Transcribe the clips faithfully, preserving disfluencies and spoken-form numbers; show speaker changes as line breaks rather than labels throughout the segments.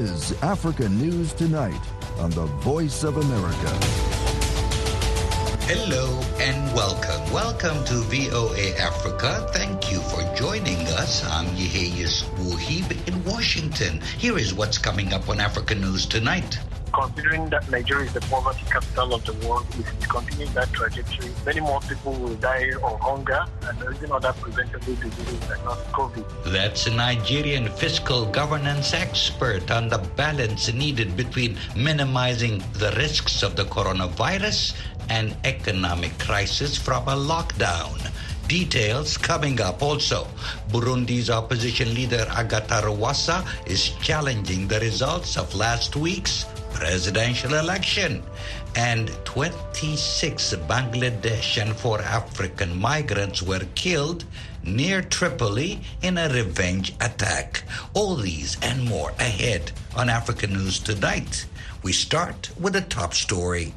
is Africa News Tonight on the Voice of America.
Hello and welcome. Welcome to V O A Africa. Thank you for joining us. I'm Yeheis Wuhib in Washington. Here is what's coming up on Africa News Tonight.
Considering that Nigeria is the poverty capital of the world, if it continues that trajectory, many more people will die of hunger and even other preventable diseases like not COVID.
That's a Nigerian fiscal governance expert on the balance needed between minimizing the risks of the coronavirus and economic crisis from a lockdown. Details coming up also. Burundi's opposition leader Agatha Rwasa is challenging the results of last week's presidential election. And twenty-six Bangladesh and four African migrants were killed near Tripoli in a revenge attack. All these and more ahead on Africa News Tonight. We start with the top story.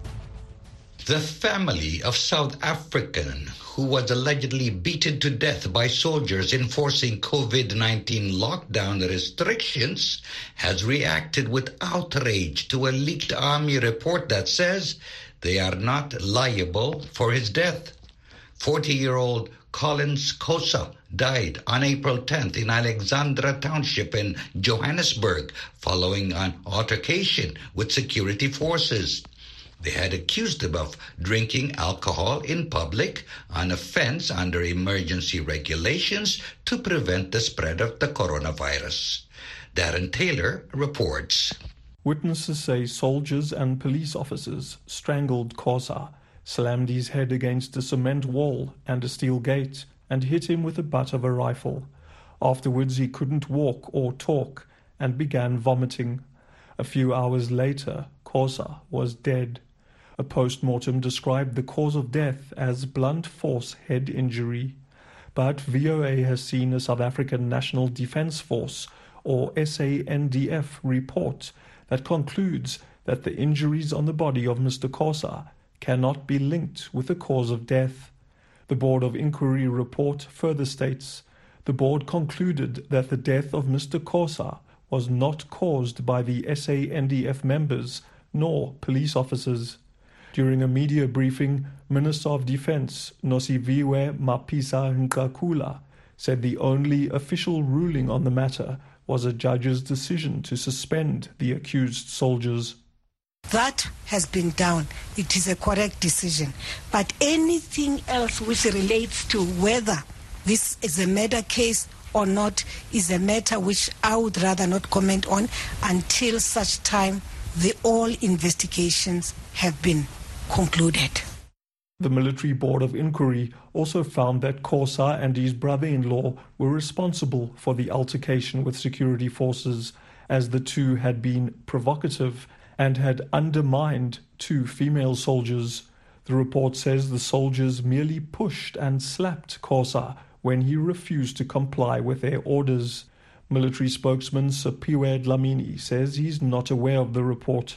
The family of South African who was allegedly beaten to death by soldiers enforcing COVID nineteen lockdown restrictions has reacted with outrage to a leaked army report that says they are not liable for his death. forty-year-old Collins Kosa died on April tenth in Alexandra Township in Johannesburg following an altercation with security forces. They had accused him of drinking alcohol in public, an offense under emergency regulations to prevent the spread of the coronavirus. Darren Taylor reports.
Witnesses say soldiers and police officers strangled Kosa, slammed his head against a cement wall and a steel gate, and hit him with the butt of a rifle. Afterwards, he couldn't walk or talk and began vomiting. A few hours later, Kosa was dead. A post-mortem described the cause of death as blunt force head injury. But V O A has seen a South African National Defence Force, or S A N D F, report that concludes that the injuries on the body of Mister Kosa cannot be linked with the cause of death. The Board of Inquiry report further states, the board concluded that the death of Mister Kosa was not caused by the S A N D F members nor police officers. During a media briefing, Minister of Defence Nosiviwe Mapisa-Nqakula said the only official ruling on the matter was a judge's decision to suspend the accused soldiers.
That has been done. It is a correct decision. But anything else which relates to whether this is a murder case or not is a matter which I would rather not comment on until such time the all investigations have been concluded.
The Military Board of Inquiry also found that Kosa and his brother-in-law were responsible for the altercation with security forces, as the two had been provocative and had undermined two female soldiers. The report says the soldiers merely pushed and slapped Kosa when he refused to comply with their orders. Military spokesman Siphiwe Dlamini says he's not aware of the report.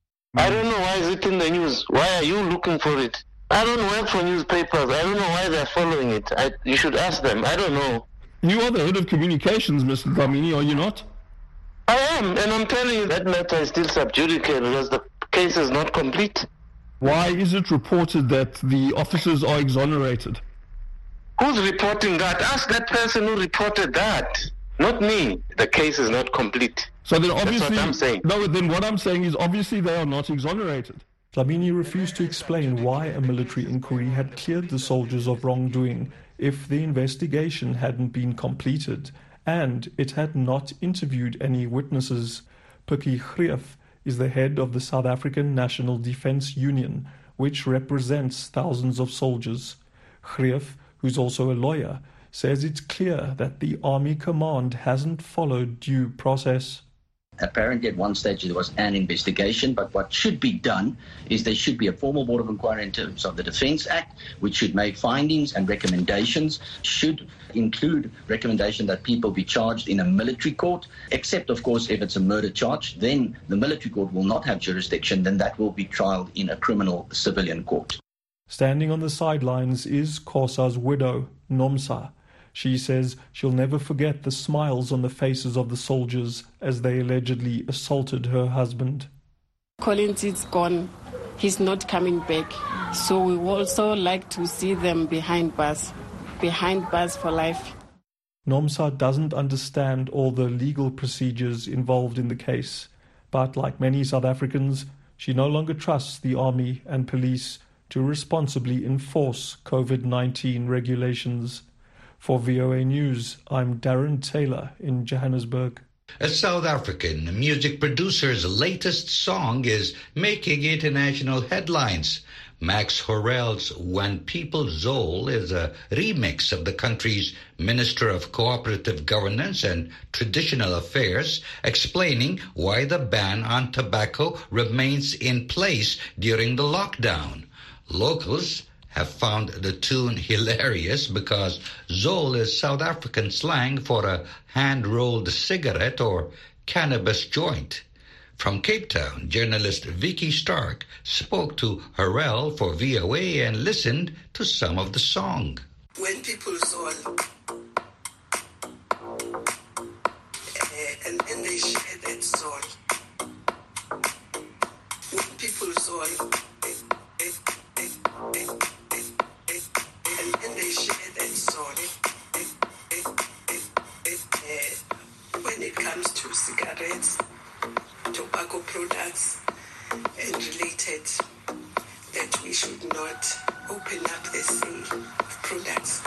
I don't know why is it in the news. Why are you looking for it? I don't work for newspapers. I don't know why they're following it. I, you should ask them. I don't know.
You are the head of communications, Mister Dlamini, are you not?
I am, and I'm telling you that matter is still sub judice because the case is not complete.
Why is it reported that the officers are exonerated?
Who's reporting that? Ask that person who reported that. Not me. The case is not complete.
So then obviously,
that's what I'm saying.
No, then what I'm saying is obviously they are not exonerated. Dlamini refused to explain why a military inquiry had cleared the soldiers of wrongdoing if the investigation hadn't been completed and it had not interviewed any witnesses. Pikkie Greef is the head of the South African National Defence Union, which represents thousands of soldiers. Greef, who's also a lawyer, says it's clear that the Army Command hasn't followed due process.
Apparently at one stage there was an investigation, but what should be done is there should be a formal board of inquiry in terms of the Defence Act, which should make findings and recommendations, should include recommendation that people be charged in a military court, except of course if it's a murder charge, then the military court will not have jurisdiction, then that will be trialed in a criminal civilian court.
Standing on the sidelines is Kosa's widow, Nomsa. She says she'll never forget the smiles on the faces of the soldiers as they allegedly assaulted her husband.
Collins is gone. He's not coming back. So we would also like to see them behind bars, behind bars for life.
Nomsa doesn't understand all the legal procedures involved in the case, but like many South Africans, she no longer trusts the army and police to responsibly enforce COVID nineteen regulations. For V O A News, I'm Darren Taylor in Johannesburg.
A South African music producer's latest song is making international headlines. Max Horel's When People Zol is a remix of the country's Minister of Cooperative Governance and Traditional Affairs, explaining why the ban on tobacco remains in place during the lockdown. Locals have found the tune hilarious because Zol is South African slang for a hand-rolled cigarette or cannabis joint. From Cape Town, journalist Vicky Stark spoke to Horel for V O A and listened to some of the song.
When people Zol, uh, and then they share that Zol. When people Zol, and then they share that Zol. Uh, when it comes to cigarettes, tobacco products and related, that we should not open up the sale of products.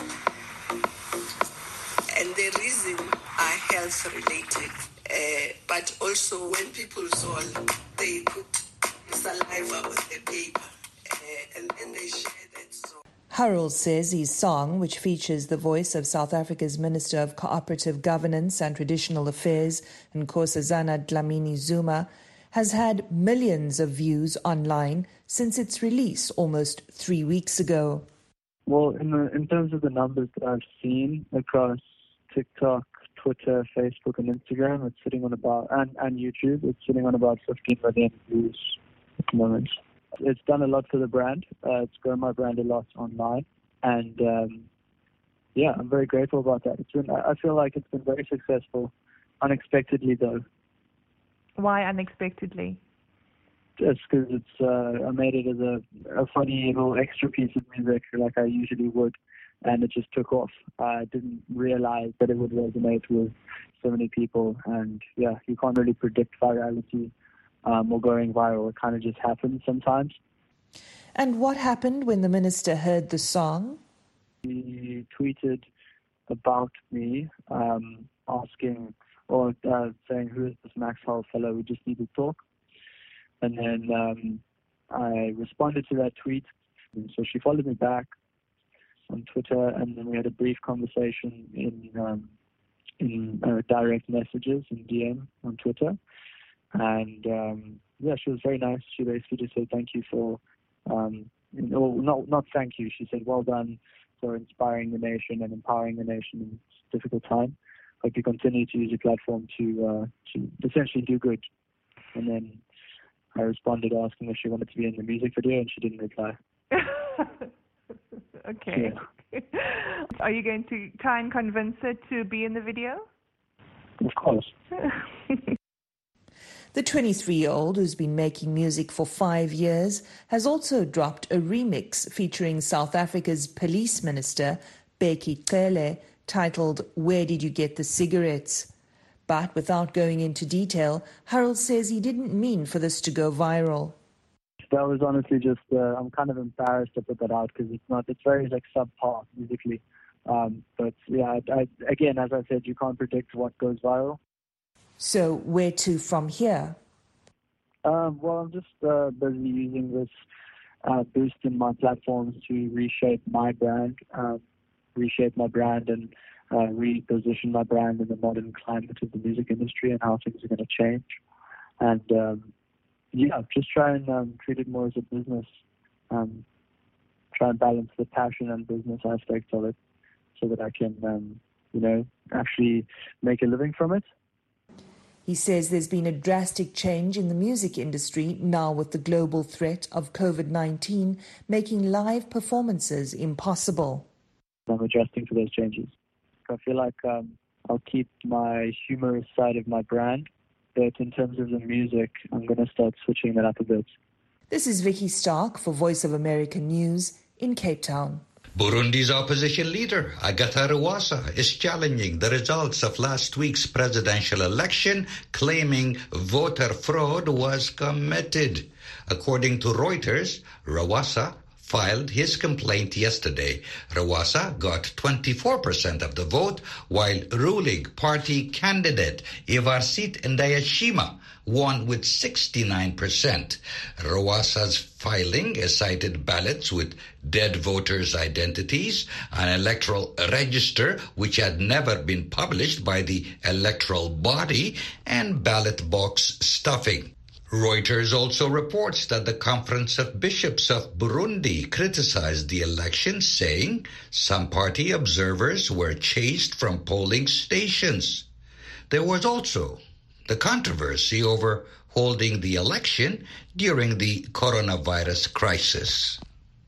And the reason are health related, uh, but also when people Zol, they put saliva on the paper uh, and then they share that Zol.
Harold says his song, which features the voice of South Africa's Minister of Cooperative Governance and Traditional Affairs, Nkosazana Dlamini Zuma, has had millions of views online since its release almost three weeks ago.
Well, in, the, in terms of the numbers that I've seen across TikTok, Twitter, Facebook, and Instagram, it's sitting on about, and, and YouTube, it's sitting on about fifteen million views at the moment. It's done a lot for the brand. Uh, it's grown my brand a lot online. And, um, yeah, I'm very grateful about that. It's been, I feel like it's been very successful, unexpectedly, though.
Why unexpectedly?
Just because it's, uh, I made it as a, a funny little extra piece of music like I usually would, and it just took off. I didn't realize that it would resonate with so many people. And, yeah, you can't really predict virality. Um, or going viral. It kind of just happens sometimes.
And what happened when the minister heard the song?
He tweeted about me, um, asking or uh, saying, "Who is this Max Horel fellow? We just need to talk." And then um, I responded to that tweet. And so she followed me back on Twitter, and then we had a brief conversation in um, in uh, direct messages in D M on Twitter. And, um, yeah, she was very nice. She basically just said thank you for, um, you know, not, not thank you. She said, well done for inspiring the nation and empowering the nation in this difficult time. Hope you continue to use your platform to, uh, to essentially do good. And then I responded asking if she wanted to be in the music video, and she didn't reply.
Okay. Yeah. Are you going to try and convince her to be in the video?
Of course.
The twenty-three-year-old, who's been making music for five years, has also dropped a remix featuring South Africa's police minister, Bheki Cele, titled Where Did You Get the Cigarettes? But without going into detail, Harold says he didn't mean for this to go viral.
That was honestly just, uh, I'm kind of embarrassed to put that out because it's not, it's very like subpar musically. Um, but yeah, I, I, again, as I said, you can't predict what goes viral.
So where to from here?
Um, well, I'm just uh, busy using this uh, boost in my platforms to reshape my brand, um, reshape my brand and uh, reposition my brand in the modern climate of the music industry and how things are going to change. And um, yeah, just try and um, treat it more as a business, um, try and balance the passion and business aspects of it so that I can, um, you know, actually make a living from it.
He says there's been a drastic change in the music industry now with the global threat of COVID nineteen making live performances impossible.
I'm adjusting to those changes. I feel like um, I'll keep my humorous side of my brand, but in terms of the music, I'm going to start switching that up a bit.
This is Vicky Stark for Voice of America News in Cape Town.
Burundi's opposition leader, Agatha Rwasa, is challenging the results of last week's presidential election, claiming voter fraud was committed. According to Reuters, Rwasa filed his complaint yesterday. Rwasa got twenty-four percent of the vote, while ruling party candidate Evariste Ndayishimiye won with sixty-nine percent. Rwasa's filing cited ballots with dead voters' identities, an electoral register which had never been published by the electoral body, and ballot box stuffing. Reuters also reports that the Conference of Bishops of Burundi criticized the election, saying some party observers were chased from polling stations. There was also the controversy over holding the election during the coronavirus crisis.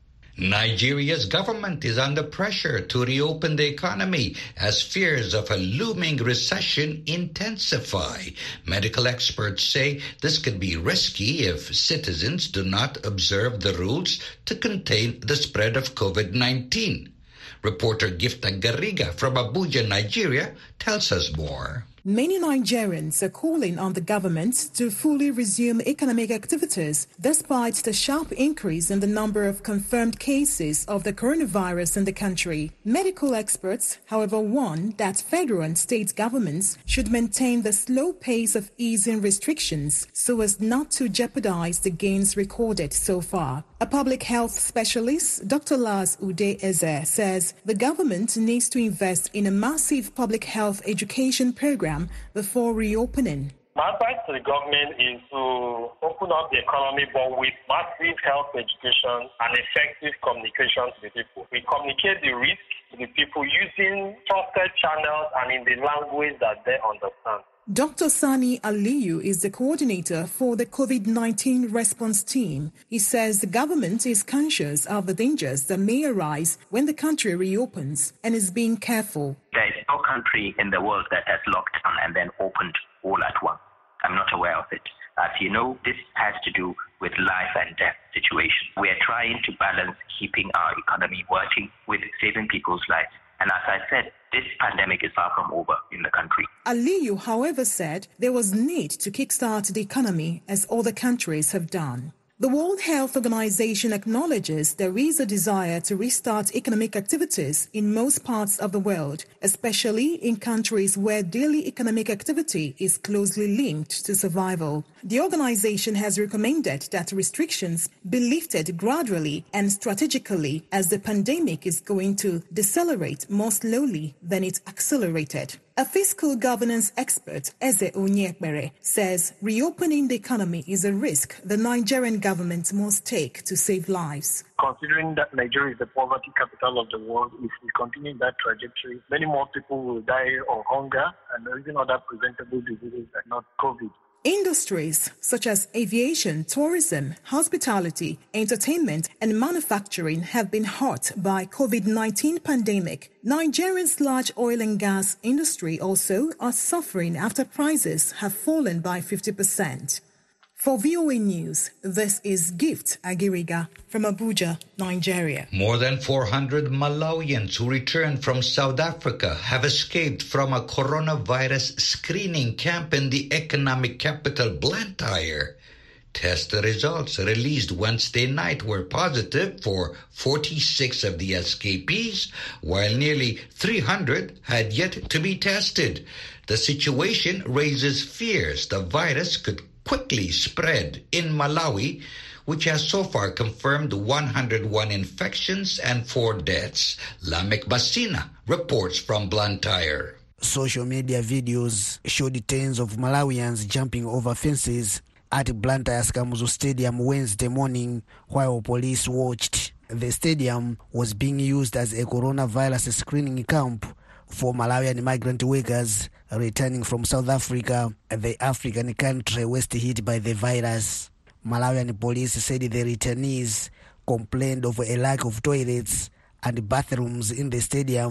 Nigeria's government is under pressure to reopen the economy as fears of a looming recession intensify. Medical experts say this could be risky if citizens do not observe the rules to contain the spread of COVID nineteen. Reporter Gifta Garriga from Abuja, Nigeria, tells us more.
Many Nigerians are calling on the government to fully resume economic activities despite the sharp increase in the number of confirmed cases of the coronavirus in the country. Medical experts, however, warn that federal and state governments should maintain the slow pace of easing restrictions so as not to jeopardize the gains recorded so far. A public health specialist, Doctor Lars Ude Eze, says the government needs to invest in a massive public health education program before reopening.
My advice to the government is to open up the economy, but with massive health education and effective communication to the people. We communicate the risk to the people using trusted channels and in the language that they understand.
Doctor Sani Aliyu is the coordinator for the COVID nineteen response team. He says the government is conscious of the dangers that may arise when the country reopens and is being careful.
There is no country in the world that has locked down and then opened all at once. I'm not aware of it. As you know, this has to do with life and death situation. We are trying to balance keeping our economy working with saving people's lives. And as I said, this pandemic is far from over in the country.
Aliyu, however, said there was need to kickstart the economy as other countries have done. The World Health Organization acknowledges there is a desire to restart economic activities in most parts of the world, especially in countries where daily economic activity is closely linked to survival. The organization has recommended that restrictions be lifted gradually and strategically as the pandemic is going to decelerate more slowly than it accelerated. A fiscal governance expert, Eze Onyekbere, says reopening the economy is a risk the Nigerian government must take to save lives.
Considering that Nigeria is the poverty capital of the world, if we continue that trajectory, many more people will die of hunger and even other preventable diseases like not COVID.
Industries such as aviation, tourism, hospitality, entertainment, and manufacturing have been hurt by COVID nineteen pandemic. Nigeria's large oil and gas industry also are suffering after prices have fallen by fifty percent. For V O A News, this is Gift Agiriga from Abuja, Nigeria.
More than four hundred Malawians who returned from South Africa have escaped from a coronavirus screening camp in the economic capital Blantyre. Test results released Wednesday night were positive for forty-six of the escapees, while nearly three hundred had yet to be tested. The situation raises fears the virus could quickly spread in Malawi, which has so far confirmed one hundred one infections and four deaths. Lamek Basina reports from Blantyre.
Social media videos showed tens of Malawians jumping over fences at Blantyre's Kamuzu Stadium Wednesday morning while police watched. The stadium was being used as a coronavirus screening camp for Malawian migrant workers returning from South Africa, the African country worst hit by the virus. Malawian police said the returnees complained of a lack of toilets and bathrooms in the stadium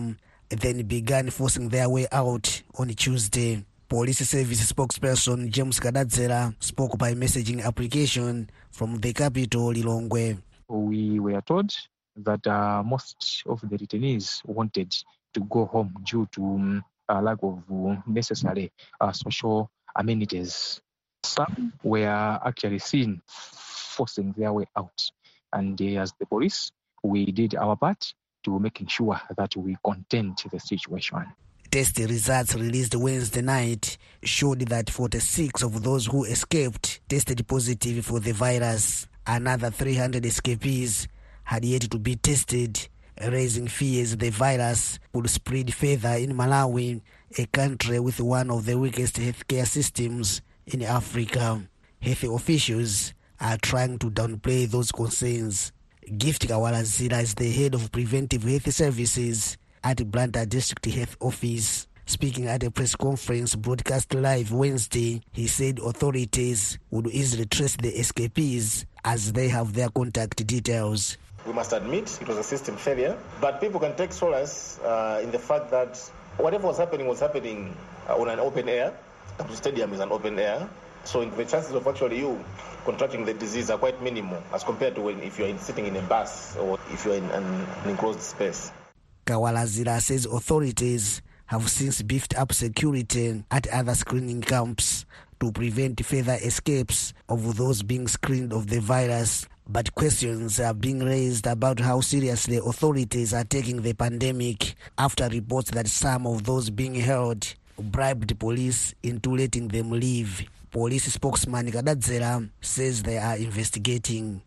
then began forcing their way out on Tuesday. Police Service spokesperson James Kadadzera spoke by messaging application from the capital, Lilongwe.
We were told that uh, most of the detainees wanted to go home due to um, a lack of uh, necessary uh, social amenities. Some were actually seen forcing their way out. And uh, as the police, we did our part to making sure that we contained the situation.
Test results released Wednesday night showed that forty-six of those who escaped tested positive for the virus. Another three hundred escapees had yet to be tested, raising fears the virus could spread further in Malawi, a country with one of the weakest healthcare systems in Africa. Health officials are trying to downplay those concerns. Gift Kawalazira is the head of preventive health services at Blantyre District Health Office. Speaking at a press conference broadcast live Wednesday, he said authorities would easily trace the escapees as they have their contact details.
We must admit it was a system failure, but people can take solace uh, in the fact that whatever was happening was happening uh, on an open air. The stadium is an open air, so the chances of actually you contracting the disease are quite minimal as compared to when if you're in, sitting in a bus or if you're in an, an enclosed space.
Kawalazira says authorities have since beefed up security at other screening camps to prevent further escapes of those being screened of the virus. But questions are being raised about how seriously authorities are taking the pandemic after reports that some of those being held bribed police into letting them leave. Police spokesman Kadadzera says they are investigating.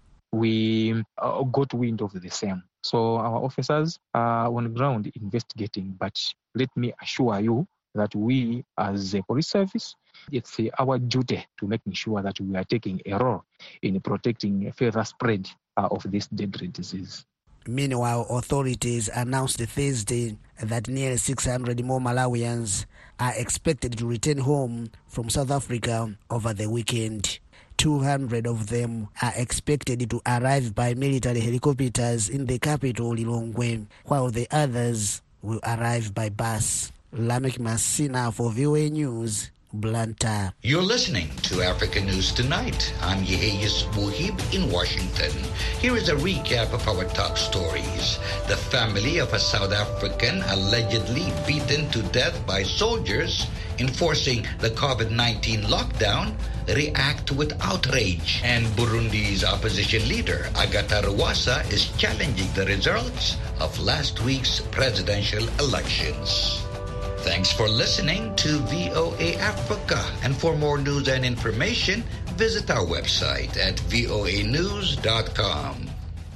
We uh, got wind of the same. So our officers are on the ground investigating. But let me assure you that we as a police service, it's our duty to making sure that we are taking a role in protecting further spread uh, of this deadly disease.
Meanwhile, authorities announced Thursday that nearly six hundred more Malawians are expected to return home from South Africa over the weekend. two hundred of them are expected to arrive by military helicopters in the capital, Lilongwe, while the others will arrive by bus. Lamek Masina for V O A News, Blantyre.
You're listening to Africa News Tonight. I'm Yeheyes Muhib in Washington. Here is a recap of our top stories. The family of a South African allegedly beaten to death by soldiers enforcing the COVID nineteen lockdown react with outrage. And Burundi's opposition leader, Agatha Rwasa, is challenging the results of last week's presidential elections. Thanks for listening to V O A Africa. And for more news and information, visit our website at voa news dot com.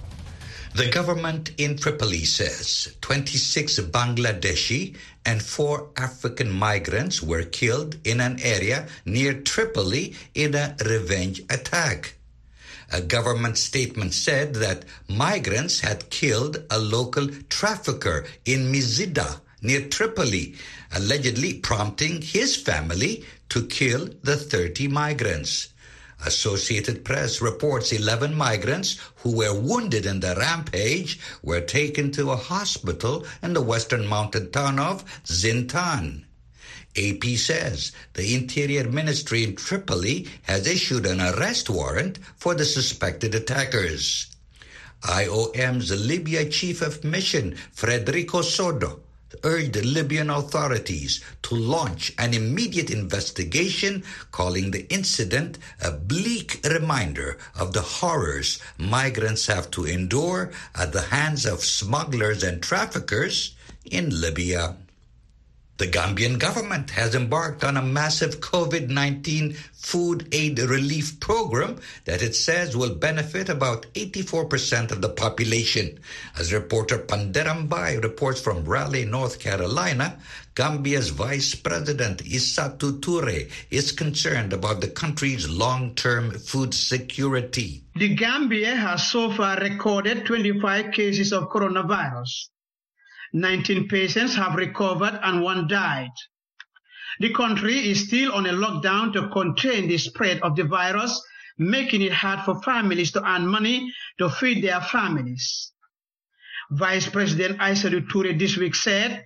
The government in Tripoli says twenty-six Bangladeshi and four African migrants were killed in an area near Tripoli in a revenge attack. A government statement said that migrants had killed a local trafficker in Mizida near Tripoli, allegedly prompting his family to kill the thirty migrants. Associated Press reports eleven migrants who were wounded in the rampage were taken to a hospital in the western mountain town of Zintan. A P says the Interior Ministry in Tripoli has issued an arrest warrant for the suspected attackers. I O M's Libya Chief of Mission, Federico Sodo, urged the Libyan authorities to launch an immediate investigation, calling the incident a bleak reminder of the horrors migrants have to endure at the hands of smugglers and traffickers in Libya. The Gambian government has embarked on a massive COVID nineteen food aid relief program that it says will benefit about eighty-four percent of the population. As reporter Panderam Bai reports from Raleigh, North Carolina, Gambia's Vice President Issatu Toure is concerned about the country's long-term food security.
The Gambia has so far recorded twenty-five cases of coronavirus. nineteen patients have recovered and one died. The country is still on a lockdown to contain the spread of the virus, making it hard for families to earn money to feed their families. Vice President Issatu Toure this week said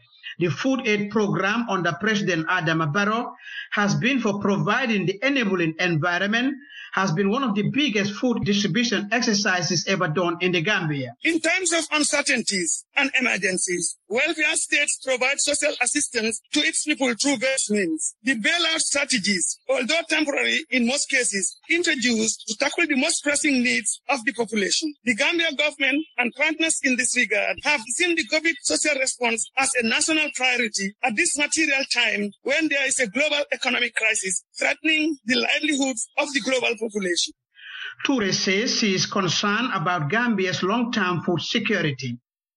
The food aid program under President Adama Barrow has been for providing the enabling environment, has been one of the biggest food distribution exercises ever done in the Gambia.
In times of uncertainties and emergencies, welfare states provide social assistance to its people through various means. The bailout strategies, although temporary in most cases, introduced to tackle the most pressing needs of the population. The Gambia government and partners in this regard have seen the COVID social response as a national priority at this material time when there is a global economic crisis threatening the livelihoods of the global population.
Toure says she is concerned about Gambia's long-term food security.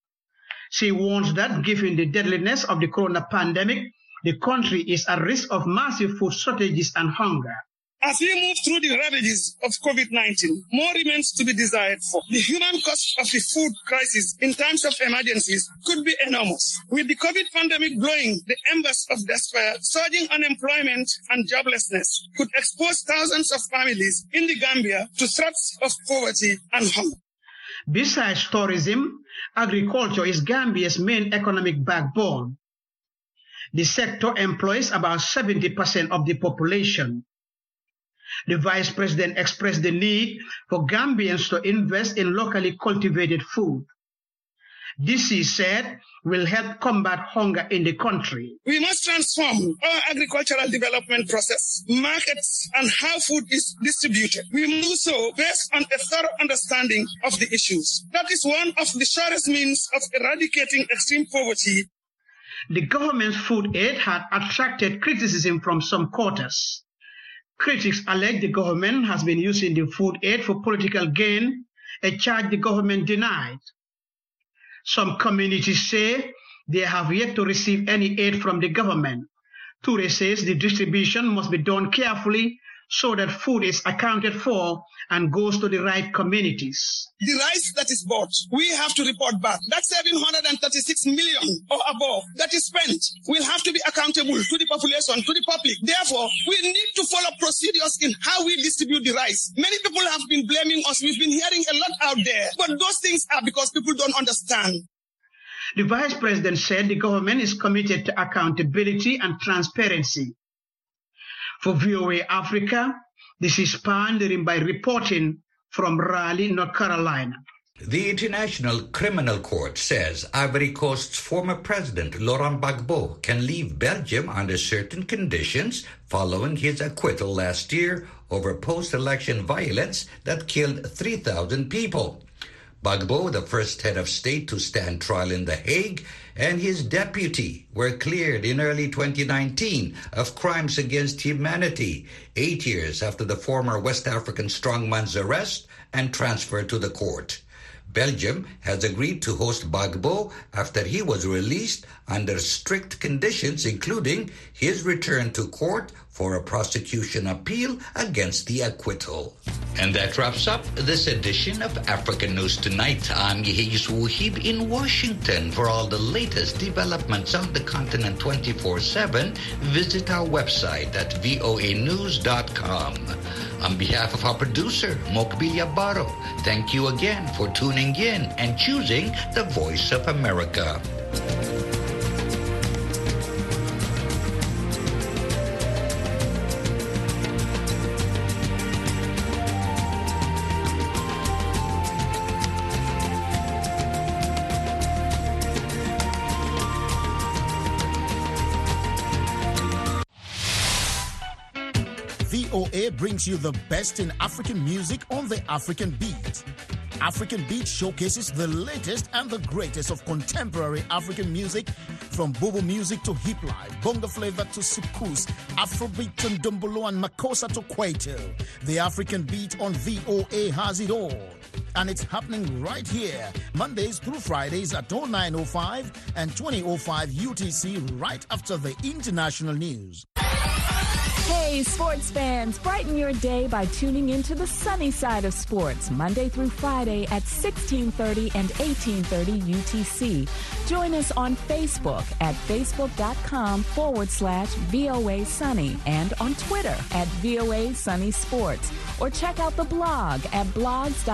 She warns that given the deadliness of the corona pandemic, the country is at risk of massive food shortages and hunger.
As we move through the ravages of COVID nineteen, more remains to be desired for. The human cost of the food crisis in times of emergencies could be enormous. With the COVID pandemic blowing the embers of despair, surging unemployment and joblessness could expose thousands of families in the Gambia to threats of poverty and hunger.
Besides tourism, agriculture is Gambia's main economic backbone. The sector employs about seventy percent of the population. The Vice President expressed the need for Gambians to invest in locally cultivated food. This, he said, will help combat hunger in the country.
We must transform our agricultural development process, markets, and how food is distributed. We must do so based on a thorough understanding of the issues. That is one of the surest means of eradicating extreme poverty.
The government's food aid had attracted criticism from some quarters. Critics allege the government has been using the food aid for political gain, a charge the government denied. Some communities say they have yet to receive any aid from the government. Toure says the distribution must be done carefully so that food is accounted for and goes to the right communities.
The rice that is bought, we have to report back. That seven hundred thirty-six million or above that is spent will have to be accountable to the population, to the public. Therefore, we need to follow procedures in how we distribute the rice. Many people have been blaming us. We've been hearing a lot out there. But those things are because people don't understand.
The Vice President said the government is committed to accountability and transparency. For V O A Africa, this is Pandering by reporting from Raleigh, North Carolina.
The International Criminal Court says Ivory Coast's former president, Laurent Gbagbo, can leave Belgium under certain conditions following his acquittal last year over post-election violence that killed three thousand people. Gbagbo, the first head of state to stand trial in The Hague, and his deputy were cleared in early twenty nineteen of crimes against humanity, eight years after the former West African strongman's arrest and transfer to the court. Belgium has agreed to host Gbagbo after he was released under strict conditions, including his return to court for a prosecution appeal against the acquittal. And that wraps up this edition of African News Tonight. I'm Yehis Wuhib in Washington. For all the latest developments on the continent twenty-four seven, visit our website at voa news dot com. On behalf of our producer, Mokbilia Baro, thank you again for tuning in and choosing the Voice of America.
V O A brings you the best in African music on the African Beat. African Beat showcases the latest and the greatest of contemporary African music, from Bobo music to hip life, bongo flavor to soukous, Afrobeat and Dombolo and Makossa to Kwaito. The African Beat on V O A has it all. And it's happening right here, Mondays through Fridays at oh nine oh five and twenty oh five U T C, right after the international news.
Hey, sports fans, brighten your day by tuning into the sunny side of sports, Monday through Friday at sixteen thirty and eighteen thirty U T C. Join us on Facebook at facebook.com forward slash VOA Sunny and on Twitter at VOA Sunny Sports. Or check out the blog at blogs.